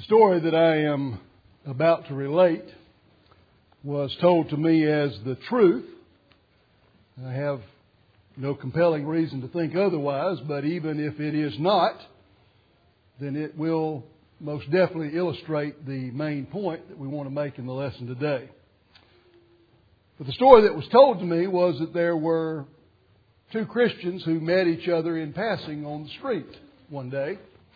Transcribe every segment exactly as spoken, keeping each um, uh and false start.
story that I am about to relate was told to me as the truth. I have no compelling reason to think otherwise, but even if it is not, then it will most definitely illustrate the main point that we want to make in the lesson today. But the story that was told to me was that there were two Christians who met each other in passing on the street one day.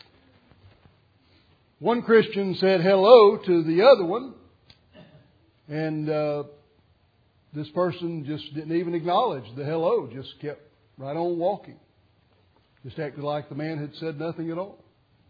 One Christian said hello to the other one, and uh, this person just didn't even acknowledge the hello, just kept right on walking. Just acted like the man had said nothing at all.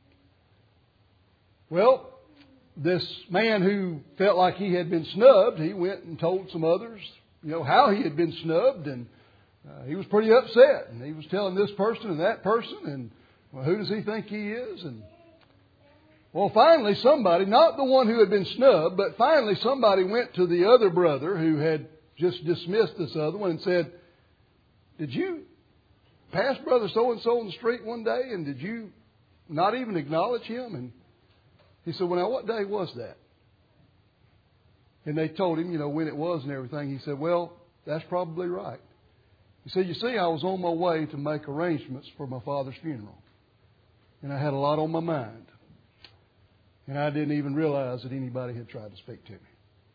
Well, this man who felt like he had been snubbed, he went and told some others, you know, how he had been snubbed, and uh, he was pretty upset. And he was telling this person and that person, and well, who does he think he is? And well, finally somebody, not the one who had been snubbed, but finally somebody went to the other brother who had just dismissed this other one and said, "Did you pass brother so-and-so on the street one day, and did you not even acknowledge him?" And he said, "Well, now, what day was that?" And they told him, you know, when it was and everything. He said, "Well, that's probably right." He said, "You see, I was on my way to make arrangements for my father's funeral. And I had a lot on my mind. And I didn't even realize that anybody had tried to speak to me."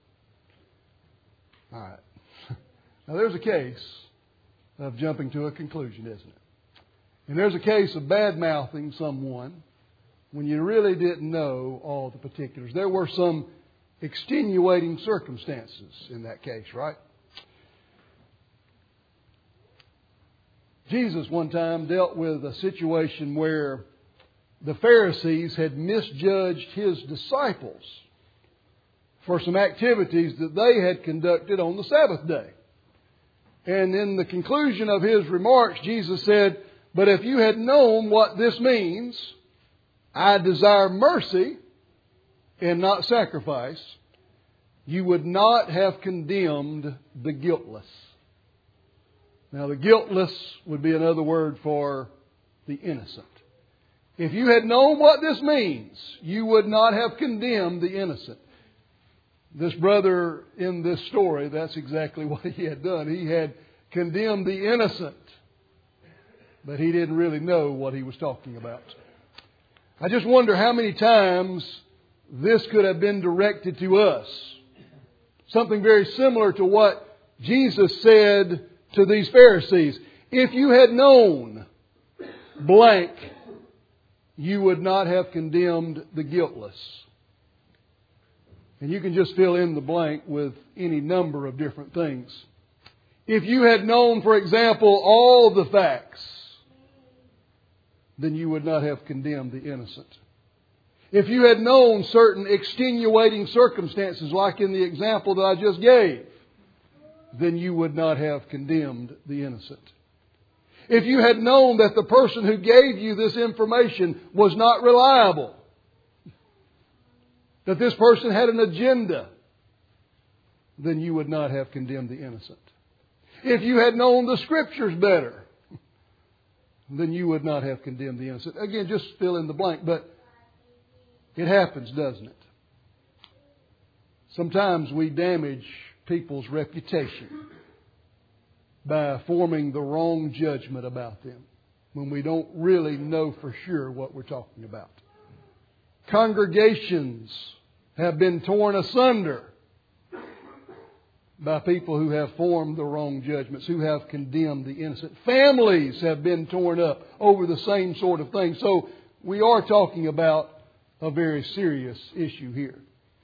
All right. Now, there's a case of jumping to a conclusion, isn't it? And there's a case of bad-mouthing someone when you really didn't know all the particulars. There were some extenuating circumstances in that case, right? Jesus one time dealt with a situation where the Pharisees had misjudged His disciples for some activities that they had conducted on the Sabbath day. And in the conclusion of His remarks, Jesus said, "But if you had known what this means, I desire mercy and not sacrifice, you would not have condemned the guiltless." Now, the guiltless would be another word for the innocent. If you had known what this means, you would not have condemned the innocent. This brother in this story, that's exactly what he had done. He had condemned the innocent, but he didn't really know what he was talking about. I just wonder how many times this could have been directed to us. Something very similar to what Jesus said to these Pharisees. If you had known blank, you would not have condemned the guiltless. And you can just fill in the blank with any number of different things. If you had known, for example, all the facts, then you would not have condemned the innocent. If you had known certain extenuating circumstances, like in the example that I just gave, then you would not have condemned the innocent. If you had known that the person who gave you this information was not reliable, that this person had an agenda, then you would not have condemned the innocent. If you had known the Scriptures better, then you would not have condemned the innocent. Again, just fill in the blank, but it happens, doesn't it? Sometimes we damage people's reputation by forming the wrong judgment about them when we don't really know for sure what we're talking about. Congregations have been torn asunder by people who have formed the wrong judgments, who have condemned the innocent. Families have been torn up over the same sort of thing. So we are talking about a very serious issue here.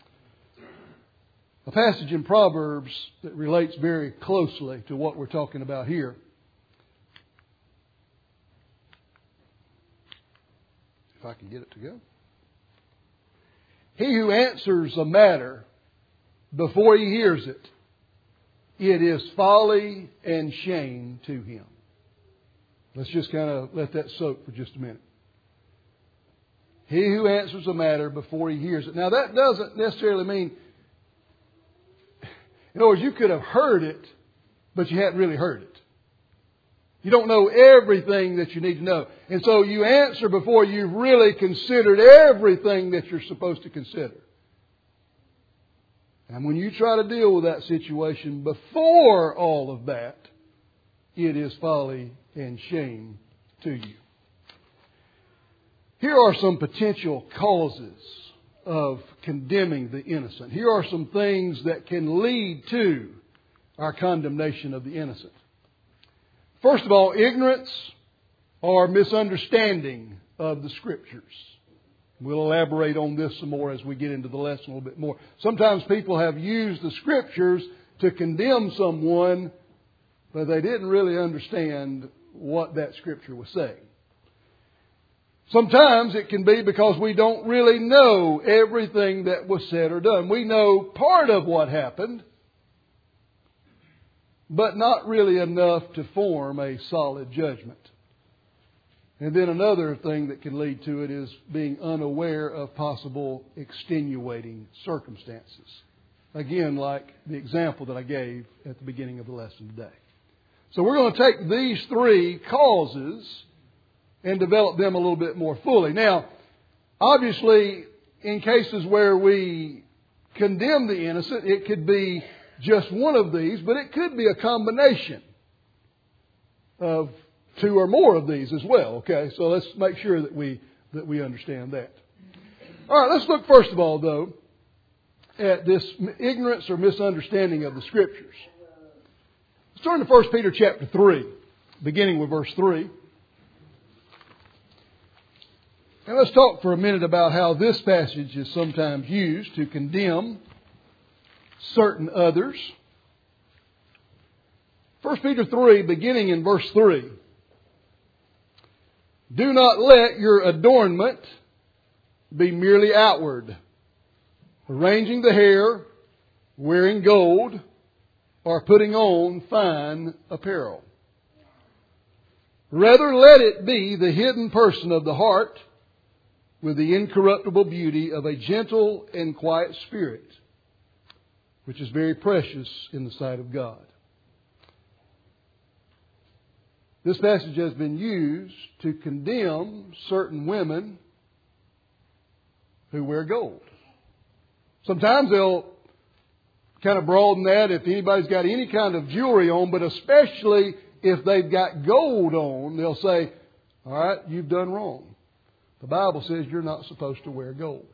A passage in Proverbs that relates very closely to what we're talking about here. If I can get it to go. He who answers a matter before he hears it, it is folly and shame to him. Let's just kind of let that soak for just a minute. He who answers a matter before he hears it. Now, that doesn't necessarily mean, in other words, you could have heard it, but you hadn't really heard it. You don't know everything that you need to know. And so you answer before you've really considered everything that you're supposed to consider. And when you try to deal with that situation before all of that, it is folly and shame to you. Here are some potential causes of condemning the innocent. Here are some things that can lead to our condemnation of the innocent. First of all, ignorance or misunderstanding of the Scriptures. We'll elaborate on this some more as we get into the lesson a little bit more. Sometimes people have used the Scriptures to condemn someone, but they didn't really understand what that Scripture was saying. Sometimes it can be because we don't really know everything that was said or done. We know part of what happened, but not really enough to form a solid judgment. And then another thing that can lead to it is being unaware of possible extenuating circumstances. Again, like the example that I gave at the beginning of the lesson today. So we're going to take these three causes and develop them a little bit more fully. Now, obviously, in cases where we condemn the innocent, it could be just one of these, but it could be a combination of two or more of these as well. Okay, so let's make sure that we that we understand that. All right, let's look first of all, though, at this ignorance or misunderstanding of the Scriptures. Let's turn to First Peter chapter three, beginning with verse three. And let's talk for a minute about how this passage is sometimes used to condemn certain others. First Peter three, beginning in verse three. Do not let your adornment be merely outward, arranging the hair, wearing gold, or putting on fine apparel. Rather, let it be the hidden person of the heart, with the incorruptible beauty of a gentle and quiet spirit, which is very precious in the sight of God. This passage has been used to condemn certain women who wear gold. Sometimes they'll kind of broaden that if anybody's got any kind of jewelry on, but especially if they've got gold on, they'll say, all right, you've done wrong. The Bible says you're not supposed to wear gold.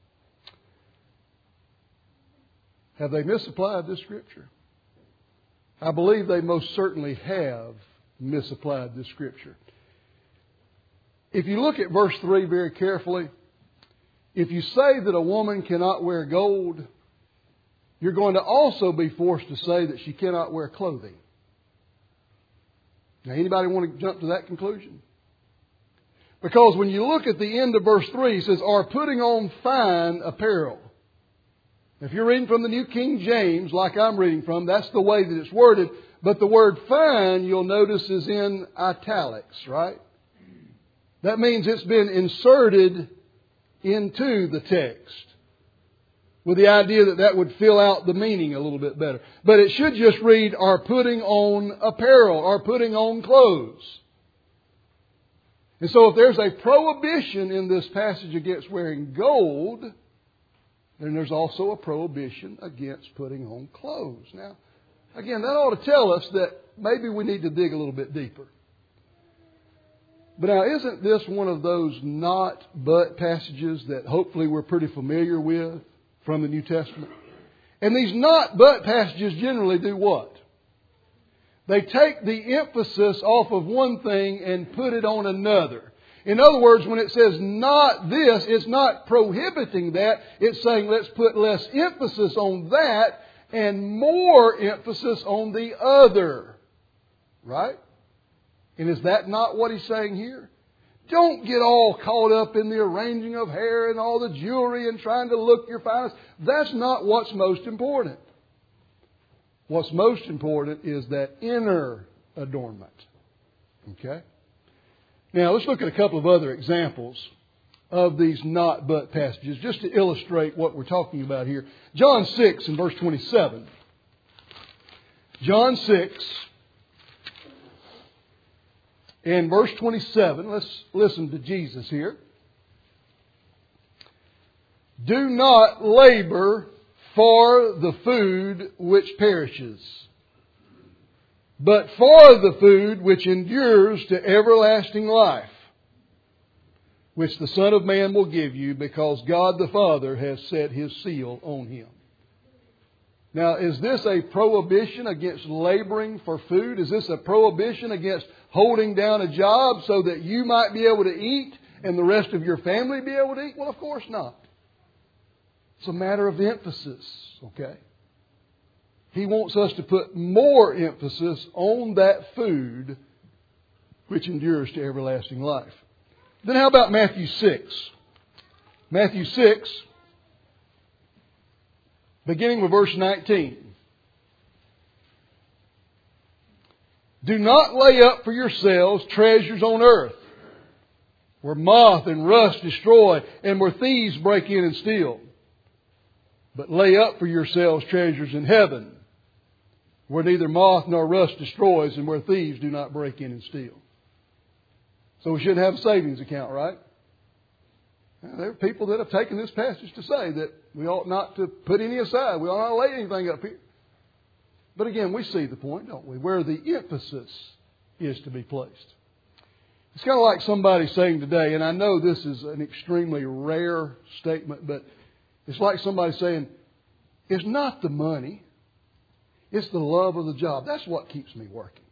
Have they misapplied this Scripture? I believe they most certainly have misapplied this Scripture. If you look at verse three very carefully, if you say that a woman cannot wear gold, you're going to also be forced to say that she cannot wear clothing. Now, anybody want to jump to that conclusion? Because when you look at the end of verse three, it says, are putting on fine apparel. If you're reading from the New King James, like I'm reading from, that's the way that it's worded. But the word fine, you'll notice, is in italics, right? That means it's been inserted into the text, with the idea that that would fill out the meaning a little bit better. But it should just read, are putting on apparel, are putting on clothes. And so if there's a prohibition in this passage against wearing gold, then there's also a prohibition against putting on clothes. Now, again, that ought to tell us that maybe we need to dig a little bit deeper. But now, isn't this one of those not but passages that hopefully we're pretty familiar with from the New Testament? And these not but passages generally do what? They take the emphasis off of one thing and put it on another. In other words, when it says not this, it's not prohibiting that. It's saying let's put less emphasis on that and more emphasis on the other. Right? And is that not what he's saying here? Don't get all caught up in the arranging of hair and all the jewelry and trying to look your finest. That's not what's most important. What's most important is that inner adornment. Okay? Now, let's look at a couple of other examples of these not but passages, just to illustrate what we're talking about here. John six and verse twenty-seven. John six In verse twenty-seven, let's listen to Jesus here. Do not labor for the food which perishes, but for the food which endures to everlasting life, which the Son of Man will give you, because God the Father has set His seal on Him. Now, is this a prohibition against laboring for food? Is this a prohibition against holding down a job so that you might be able to eat and the rest of your family be able to eat? Well, of course not. It's a matter of emphasis, okay? He wants us to put more emphasis on that food which endures to everlasting life. Then how about Matthew six? Matthew six, beginning with verse nineteen. Do not lay up for yourselves treasures on earth, where moth and rust destroy, and where thieves break in and steal. But lay up for yourselves treasures in heaven, where neither moth nor rust destroys, and where thieves do not break in and steal. So we shouldn't have a savings account, right? Now, there are people that have taken this passage to say that we ought not to put any aside. We ought not lay anything up here. But again, we see the point, don't we? Where the emphasis is to be placed. It's kind of like somebody saying today, and I know this is an extremely rare statement, but it's like somebody saying, it's not the money, it's the love of the job. That's what keeps me working.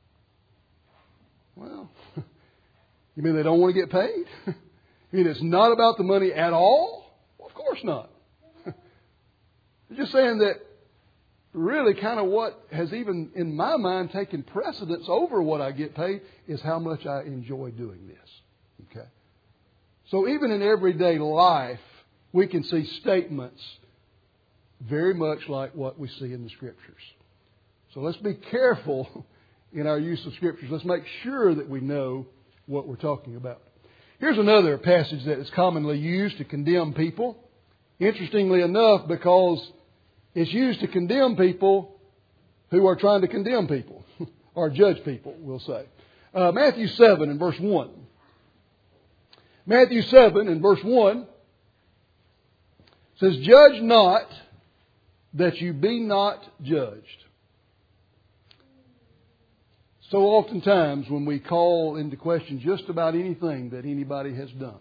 Well, you mean they don't want to get paid? You mean it's not about the money at all? Well, of course not. They're just saying that really kind of what has even in my mind taken precedence over what I get paid is how much I enjoy doing this. Okay. So even in everyday life, we can see statements very much like what we see in the Scriptures. So let's be careful in our use of Scriptures. Let's make sure that we know what we're talking about. Here's another passage that is commonly used to condemn people. Interestingly enough, because it's used to condemn people who are trying to condemn people, or judge people, we'll say. Uh, Matthew seven and verse one. Matthew seven and verse one says, Judge not that you be not judged. So oftentimes when we call into question just about anything that anybody has done,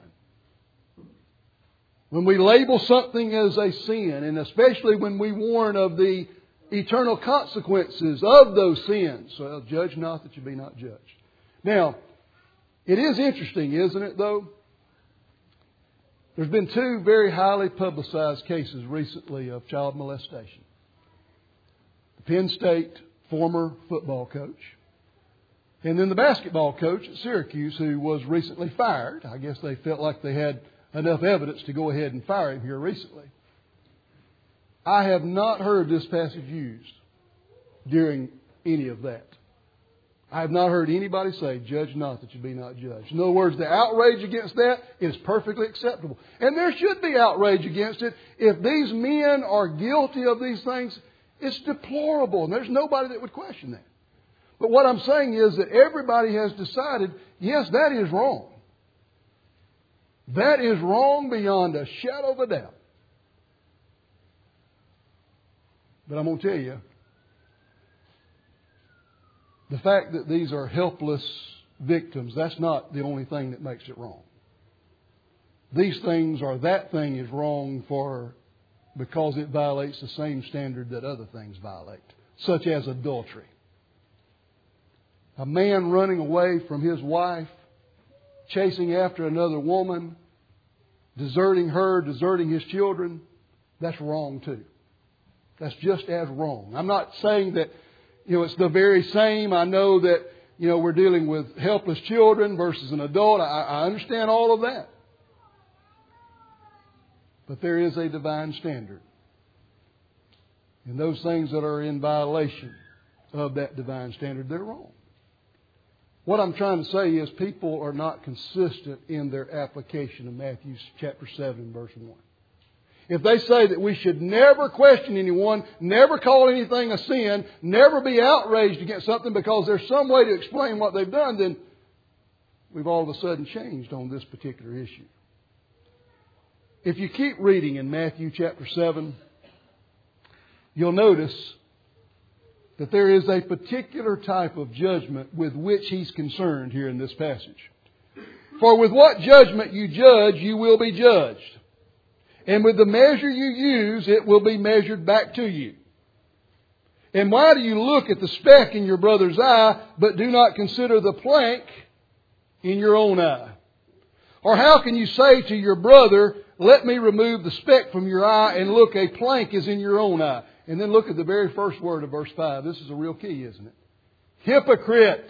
when we label something as a sin, and especially when we warn of the eternal consequences of those sins, well, judge not that you be not judged. Now, it is interesting, isn't it, though? There's been two very highly publicized cases recently of child molestation. The Penn State former football coach, and then the basketball coach at Syracuse, who was recently fired. I guess they felt like they had enough evidence to go ahead and fire him here recently. I have not heard this passage used during any of that. I have not heard anybody say, judge not that you be not judged. In other words, the outrage against that is perfectly acceptable. And there should be outrage against it. If these men are guilty of these things, it's deplorable. And there's nobody that would question that. But what I'm saying is that everybody has decided, yes, that is wrong. That is wrong beyond a shadow of a doubt. But I'm going to tell you, the fact that these are helpless victims, that's not the only thing that makes it wrong. These things or that thing is wrong for because it violates the same standard that other things violate, such as adultery. A man running away from his wife, chasing after another woman, deserting her, deserting his children, that's wrong too. That's just as wrong. I'm not saying that, you know, it's the very same. I know that, you know, we're dealing with helpless children versus an adult. I, I understand all of that. But there is a divine standard. And those things that are in violation of that divine standard, they're wrong. What I'm trying to say is people are not consistent in their application of Matthew chapter seven, verse one. If they say that we should never question anyone, never call anything a sin, never be outraged against something because there's some way to explain what they've done, then we've all of a sudden changed on this particular issue. If you keep reading in Matthew chapter seven, you'll notice that there is a particular type of judgment with which He's concerned here in this passage. For with what judgment you judge, you will be judged. And with the measure you use, it will be measured back to you. And why do you look at the speck in your brother's eye, but do not consider the plank in your own eye? Or how can you say to your brother, let me remove the speck from your eye, and look, a plank is in your own eye? And then look at the very first word of verse five. This is a real key, isn't it? Hypocrite.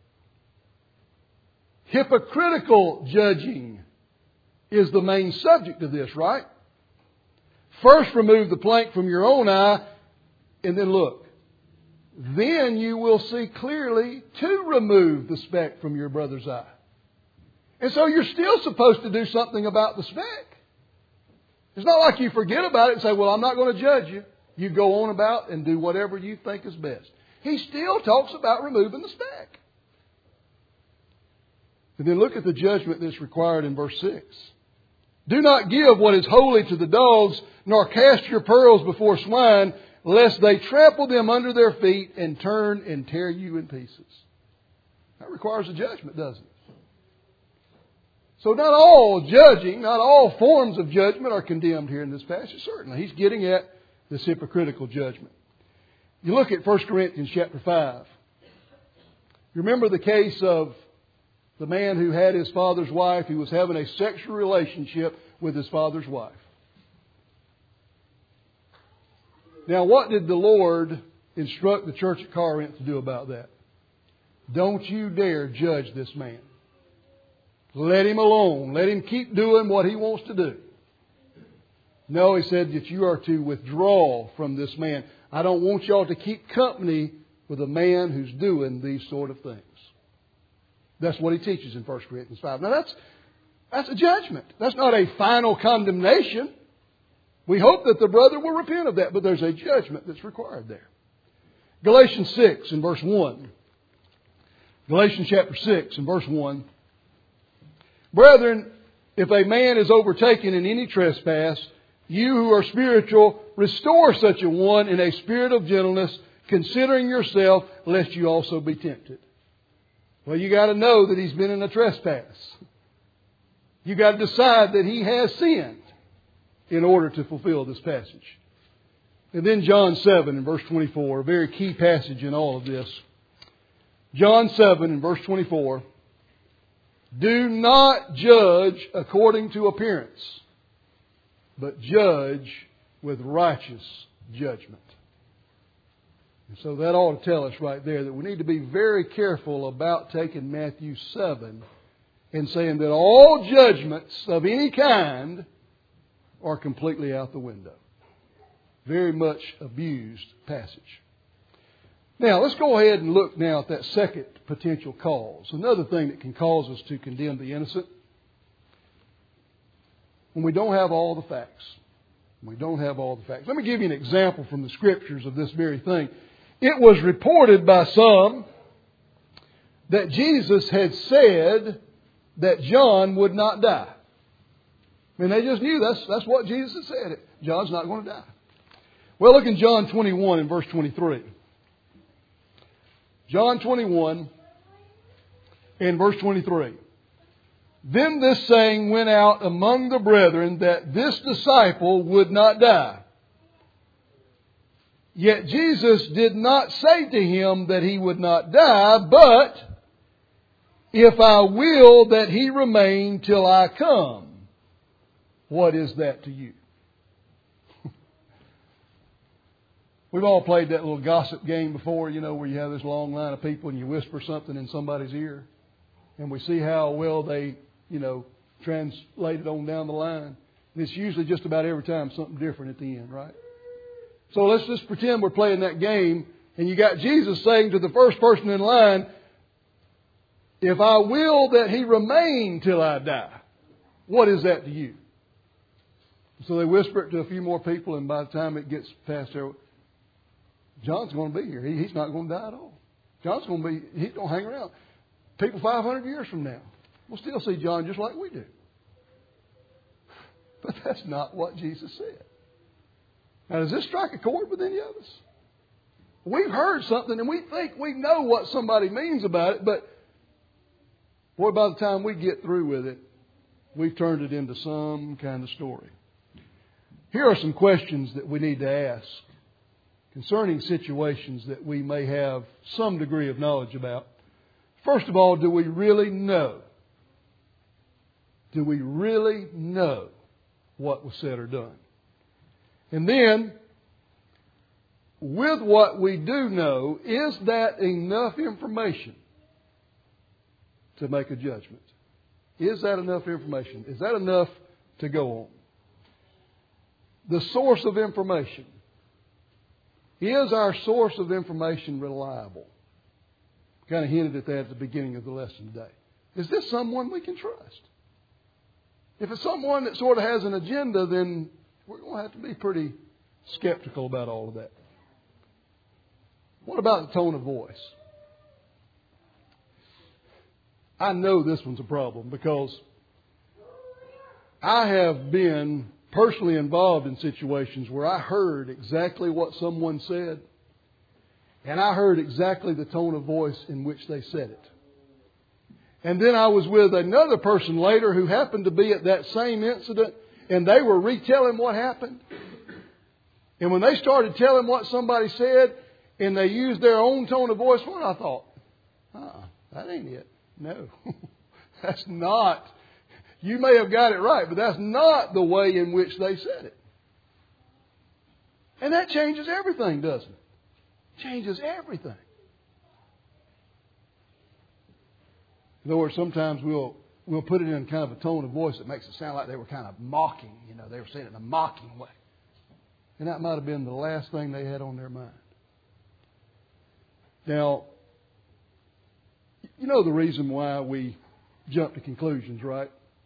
Hypocritical judging is the main subject of this, right? First remove the plank from your own eye, and then look. Then you will see clearly to remove the speck from your brother's eye. And so you're still supposed to do something about the speck. It's not like you forget about it and say, well, I'm not going to judge you. You go on about and do whatever you think is best. He still talks about removing the speck. And then look at the judgment that's required in verse six. Do not give what is holy to the dogs, nor cast your pearls before swine, lest they trample them under their feet and turn and tear you in pieces. That requires a judgment, doesn't it? So not all judging, not all forms of judgment are condemned here in this passage. Certainly, he's getting at this hypocritical judgment. You look at First Corinthians chapter five. You remember the case of the man who had his father's wife. He was having a sexual relationship with his father's wife. Now, what did the Lord instruct the church at Corinth to do about that? Don't you dare judge this man. Let him alone. Let him keep doing what he wants to do. No, he said that you are to withdraw from this man. I don't want y'all to keep company with a man who's doing these sort of things. That's what he teaches in First Corinthians five. Now that's, that's a judgment. That's not a final condemnation. We hope that the brother will repent of that, but there's a judgment that's required there. Galatians six and verse one. Galatians chapter six and verse one. Brethren, if a man is overtaken in any trespass, you who are spiritual, restore such a one in a spirit of gentleness, considering yourself, lest you also be tempted. Well, you got to know that he's been in a trespass. You got to decide that he has sinned in order to fulfill this passage. And then John seven and verse twenty-four, a very key passage in all of this. John seven and verse twenty-four. Do not judge according to appearance, but judge with righteous judgment. And so that ought to tell us right there that we need to be very careful about taking Matthew seven and saying that all judgments of any kind are completely out the window. Very much abused passage. Now, let's go ahead and look now at that second potential cause. Another thing that can cause us to condemn the innocent. When we don't have all the facts. We don't have all the facts. Let me give you an example from the Scriptures of this very thing. It was reported by some that Jesus had said that John would not die. I mean, they just knew that's, that's what Jesus had said. John's not going to die. Well, look in John twenty-one and verse twenty-three. John twenty-one and verse twenty-three. Then this saying went out among the brethren that this disciple would not die. Yet Jesus did not say to him that he would not die, but if I will that he remain till I come. What is that to you? We've all played that little gossip game before, you know, where you have this long line of people and you whisper something in somebody's ear. And we see how well they, you know, translate it on down the line. And it's usually just about every time something different at the end, right? So let's just pretend we're playing that game and you got Jesus saying to the first person in line, if I will that he remain till I die. What is that to you? So they whisper it to a few more people, and by the time it gets past there, John's going to be here. He, he's not going to die at all. John's going to be, he's going to hang around. People five hundred years from now. will still see John just like we do. But that's not what Jesus said. Now, does this strike a chord with any of us? We've heard something and we think we know what somebody means about it, but boy, by the time we get through with it, we've turned it into some kind of story. Here are some questions that we need to ask concerning situations that we may have some degree of knowledge about. First of all, do we really know? Do we really know what was said or done? And then, with what we do know, is that enough information to make a judgment? Is that enough information? Is that enough to go on? The source of information. Is our source of information reliable? Kind of hinted at that at the beginning of the lesson today. Is this someone we can trust? If it's someone that sort of has an agenda, then we're going to have to be pretty skeptical about all of that. What about the tone of voice? I know this one's a problem because I have been personally involved in situations where I heard exactly what someone said, and I heard exactly the tone of voice in which they said it. And then I was with another person later who happened to be at that same incident, and they were retelling what happened. And when they started telling what somebody said, and they used their own tone of voice, well, I thought, uh-uh, that ain't it. No, that's not. You may have got it right, but that's not the way in which they said it. And that changes everything, doesn't it? Changes everything. In other words, sometimes we'll we'll put it in kind of a tone of voice that makes it sound like they were kind of mocking. You know, they were saying it in a mocking way. And that might have been the last thing they had on their mind. Now, you know the reason why we jump to conclusions, right?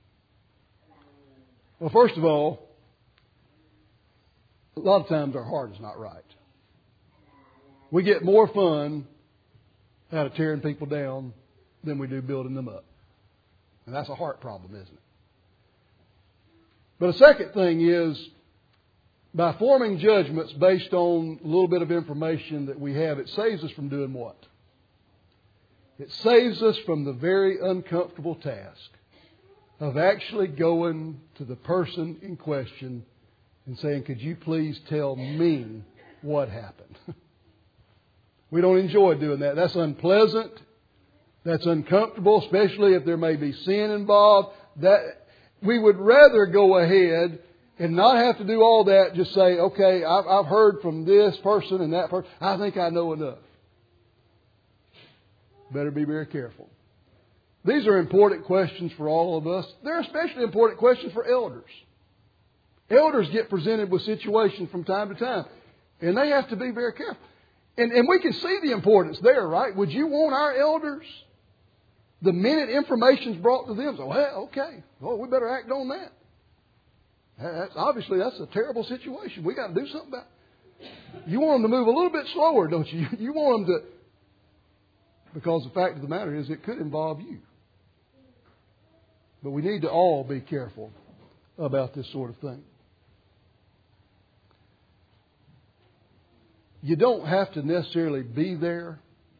Well, first of all, a lot of times our heart is not right. We get more fun out of tearing people down than we do building them up. And that's a heart problem, isn't it? But a second thing is, by forming judgments based on a little bit of information that we have, it saves us from doing what? It saves us from the very uncomfortable task of actually going to the person in question and saying, could you please tell me what happened? We don't enjoy doing that. That's unpleasant. That's uncomfortable, especially if there may be sin involved. That we would rather go ahead and not have to do all that. Just say, okay, I've, I've heard from this person and that person. I think I know enough. Better be very careful. These are important questions for all of us. They're especially important questions for elders. Elders get presented with situations from time to time, and they have to be very careful. And, and we can see the importance there, right? Would you want our elders, the minute information's brought to them, so, well, okay, well, we better act on that. That's, obviously, that's a terrible situation. We got to do something about it. You want them to move a little bit slower, don't you? You want them to, because the fact of the matter is it could involve you. But we need to all be careful about this sort of thing. You don't have to necessarily be there.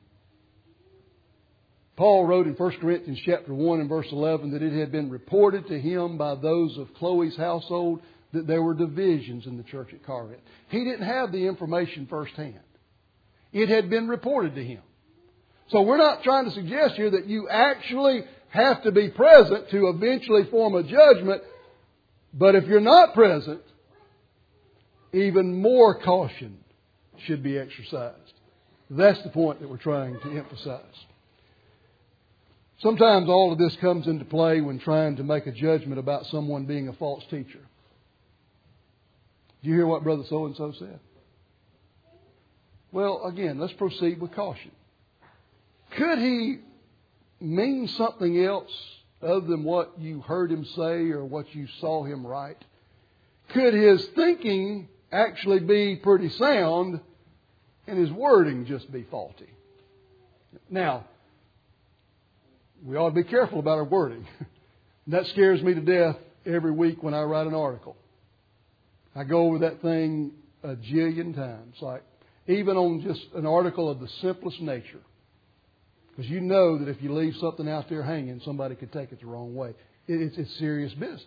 Paul wrote in First Corinthians chapter one and verse eleven that it had been reported to him by those of Chloe's household that there were divisions in the church at Corinth. He didn't have the information firsthand. It had been reported to him. So we're not trying to suggest here that you actually have to be present to eventually form a judgment. But if you're not present, even more caution should be exercised. That's the point that we're trying to emphasize. Sometimes all of this comes into play when trying to make a judgment about someone being a false teacher. Do you hear what Brother So-and-so said? Well, again, let's proceed with caution. Could he mean something else other than what you heard him say or what you saw him write? Could his thinking actually be pretty sound and his wording just be faulty? Now, We ought to be careful about our wording. That scares me to death every week when I write an article. I go over that thing a jillion times, like even on just an article of the simplest nature. Because you know that if you leave something out there hanging, somebody could take it the wrong way. It's, it's serious business.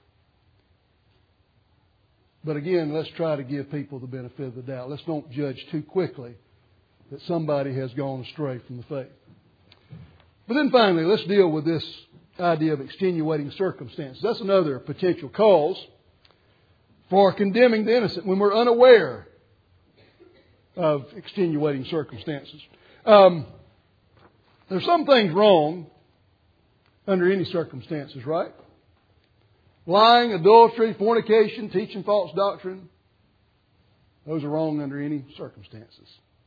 But again, let's try to give people the benefit of the doubt. Let's don't judge too quickly that somebody has gone astray from the faith. But then finally, let's deal with this idea of extenuating circumstances. That's another potential cause for condemning the innocent when we're unaware of extenuating circumstances. Um, there's some things wrong under any circumstances, right? Lying, adultery, fornication, teaching false doctrine. Those are wrong under any circumstances.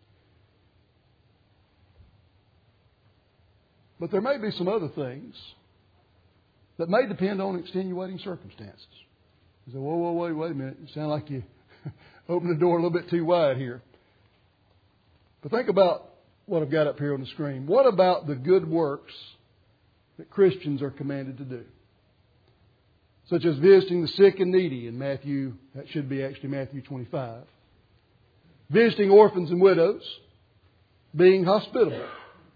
But there may be some other things that may depend on extenuating circumstances. You say, whoa, whoa, wait, wait a minute. You sound like you opened the door a little bit too wide here. But think about what I've got up here on the screen. What about the good works that Christians are commanded to do? Such as visiting the sick and needy in Matthew, that should be actually Matthew twenty-five. Visiting orphans and widows. Being hospitable.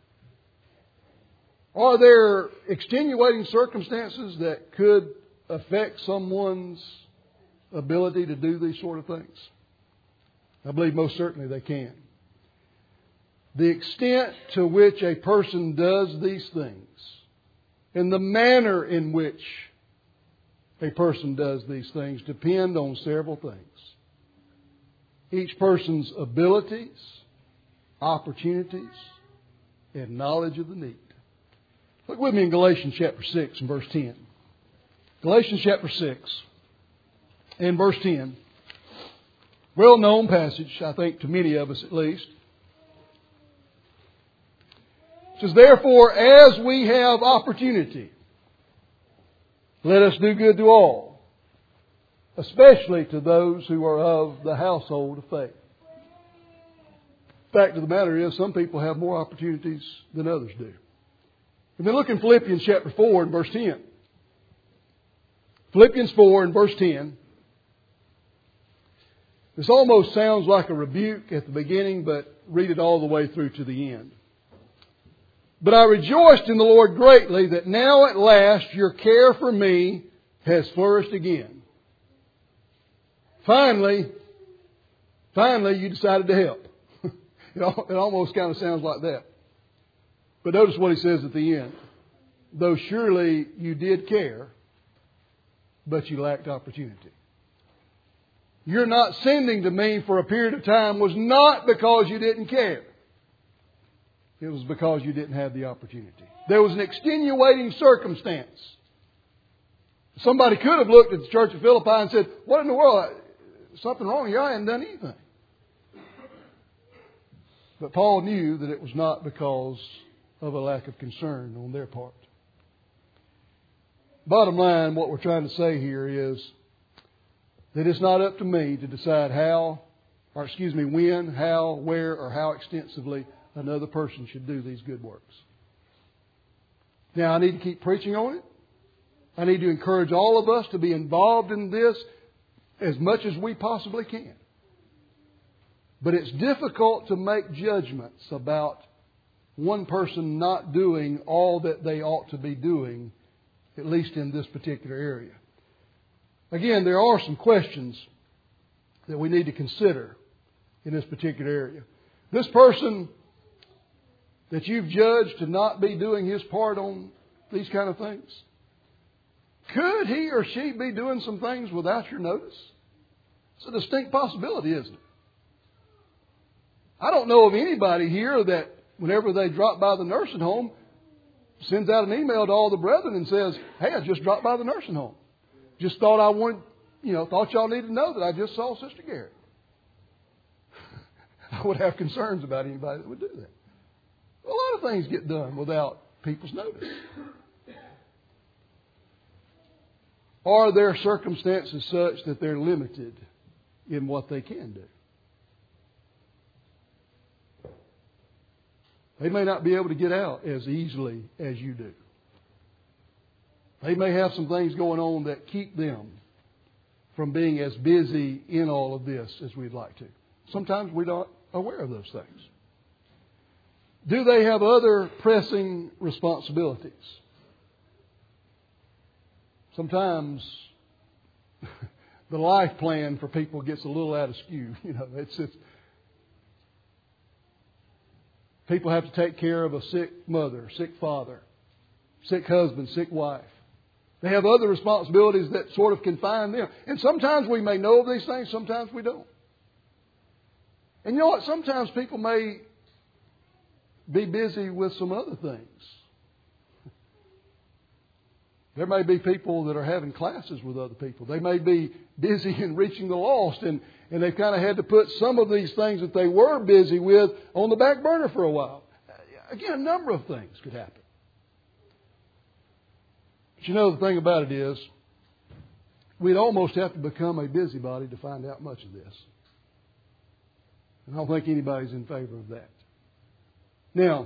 Are there extenuating circumstances that could affect someone's ability to do these sort of things? I believe most certainly they can. The extent to which a person does these things and the manner in which a person does these things depend on several things. Each person's abilities, opportunities, and knowledge of the need. Look with me in Galatians chapter six and verse ten. Galatians chapter six and verse ten. Well-known passage, I think, to many of us at least. It says, therefore, as we have opportunity, let us do good to all, especially to those who are of the household of faith. The fact of the matter is, some people have more opportunities than others do. And then look in Philippians chapter four and verse ten. Philippians four and verse ten. This almost sounds like a rebuke at the beginning, but read it all the way through to the end. But I rejoiced in the Lord greatly that now at last your care for me has flourished again. Finally, finally you decided to help. It almost kind of sounds like that. But notice what he says at the end. Though surely you did care, but you lacked opportunity. Your not sending to me for a period of time was not because you didn't care. It was because you didn't have the opportunity. There was an extenuating circumstance. Somebody could have looked at the church of Philippi and said, what in the world? Something wrong here. I hadn't done anything. But Paul knew that it was not because of a lack of concern on their part. Bottom line, what we're trying to say here is that it's not up to me to decide how, or excuse me, when, how, where, or how extensively another person should do these good works. Now, I need to keep preaching on it. I need to encourage all of us to be involved in this as much as we possibly can. But it's difficult to make judgments about one person not doing all that they ought to be doing, at least in this particular area. Again, there are some questions that we need to consider in this particular area. This person that you've judged to not be doing his part on these kind of things, could he or she be doing some things without your notice? It's a distinct possibility, isn't it? I don't know of anybody here that whenever they drop by the nursing home, sends out an email to all the brethren and says, hey, I just dropped by the nursing home. Just thought I wanted, you know, thought y'all needed to know that I just saw Sister Garrett. I would have concerns about anybody that would do that. A lot of things get done without people's notice. Are there circumstances such that they're limited in what they can do? They may not be able to get out as easily as you do. They may have some things going on that keep them from being as busy in all of this as we'd like to. Sometimes we're not aware of those things. Do they have other pressing responsibilities? Sometimes the life plan for people gets a little out of skew. You know, it's just, people have to take care of a sick mother, sick father, sick husband, sick wife. They have other responsibilities that sort of confine them. And sometimes we may know of these things, sometimes we don't. And you know what? Sometimes people may be busy with some other things. There may be people that are having classes with other people. They may be busy in reaching the lost, and, and they've kind of had to put some of these things that they were busy with on the back burner for a while. Again, a number of things could happen. But you know, the thing about it is, we'd almost have to become a busybody to find out much of this. And I don't think anybody's in favor of that. Now,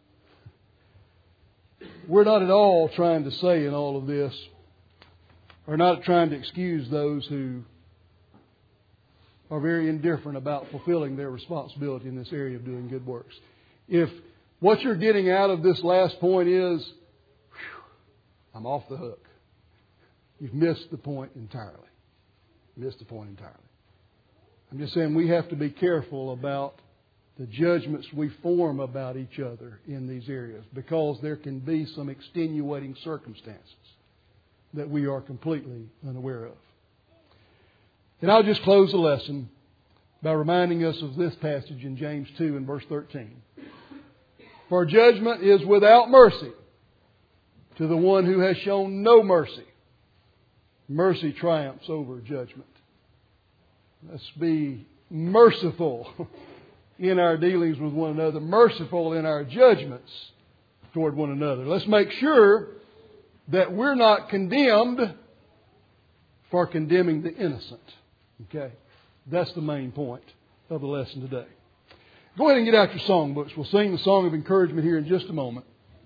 we're not at all trying to say in all of this, or not trying to excuse those who are very indifferent about fulfilling their responsibility in this area of doing good works. If what you're getting out of this last point is, whew, I'm off the hook, you've missed the point entirely. Missed the point entirely. I'm just saying we have to be careful about the judgments we form about each other in these areas, because there can be some extenuating circumstances that we are completely unaware of. And I'll just close the lesson by reminding us of this passage in James two and verse thirteen. For judgment is without mercy to the one who has shown no mercy. Mercy triumphs over judgment. Let's be merciful in our dealings with one another, merciful in our judgments toward one another. Let's make sure that we're not condemned for condemning the innocent. Okay? That's the main point of the lesson today. Go ahead and get out your songbooks. We'll sing the song of encouragement here in just a moment.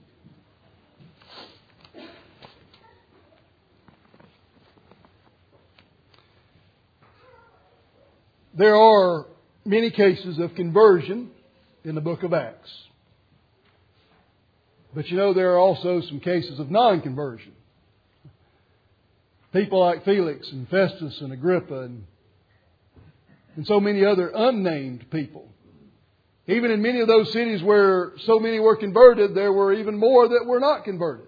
There are many cases of conversion in the book of Acts. But you know, there are also some cases of non-conversion. People like Felix and Festus and Agrippa and, and so many other unnamed people. Even in many of those cities where so many were converted, there were even more that were not converted.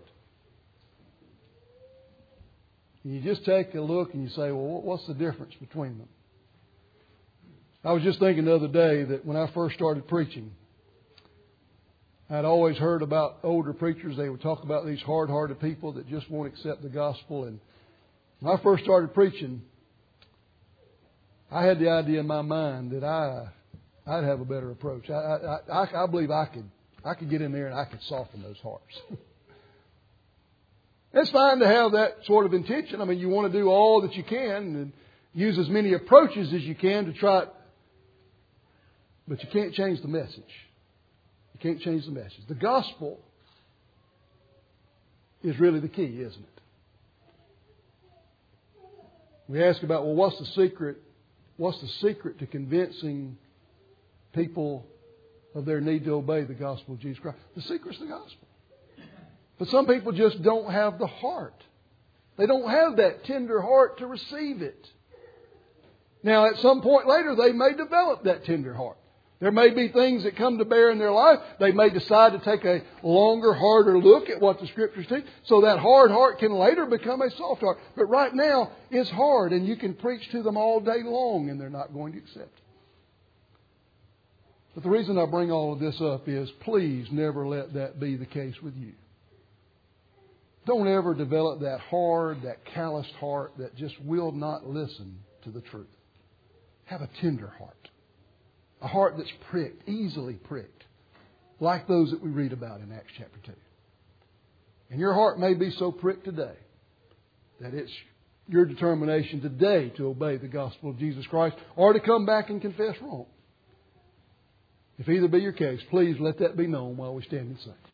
And you just take a look and you say, well, what's the difference between them? I was just thinking the other day that when I first started preaching, I'd always heard about older preachers. They would talk about these hard-hearted people that just won't accept the gospel. And when I first started preaching, I had the idea in my mind that I, I'd have a better approach. I, I, I, I believe I could, I could get in there and I could soften those hearts. It's fine to have that sort of intention. I mean, you want to do all that you can and use as many approaches as you can to try it. But you can't change the message. You can't change the message. The gospel is really the key, isn't it? We ask about, well, what's the secret? What's the secret to convincing people of their need to obey the gospel of Jesus Christ? The secret's the gospel. But some people just don't have the heart. They don't have that tender heart to receive it. Now, at some point later, they may develop that tender heart. There may be things that come to bear in their life. They may decide to take a longer, harder look at what the Scriptures teach. So that hard heart can later become a soft heart. But right now, it's hard, and you can preach to them all day long, and they're not going to accept it. But the reason I bring all of this up is, please never let that be the case with you. Don't ever develop that hard, that calloused heart that just will not listen to the truth. Have a tender heart. A heart that's pricked, easily pricked, like those that we read about in Acts chapter two. And your heart may be so pricked today that it's your determination today to obey the gospel of Jesus Christ or to come back and confess wrong. If either be your case, please let that be known while we stand and sing.